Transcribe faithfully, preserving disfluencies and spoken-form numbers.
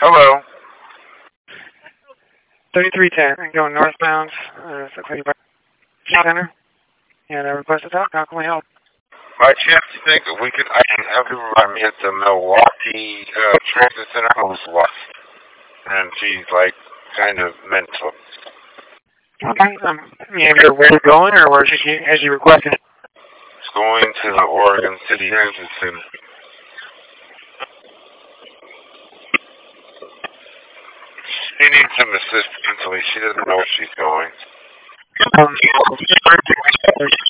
Hello. thirty-three ten, going northbound, uh, center, and I request to talk. How can we help? By chance, you think that we could, I can have you remind me at the Milwaukee uh, Transit Center? I was lost. And she's like, kind of mental. Okay, um, you have your where you're going, or where she, as you requested? It's going to the Oregon City Transit Center. She needs some assistance mentally. She doesn't know where she's going. Um,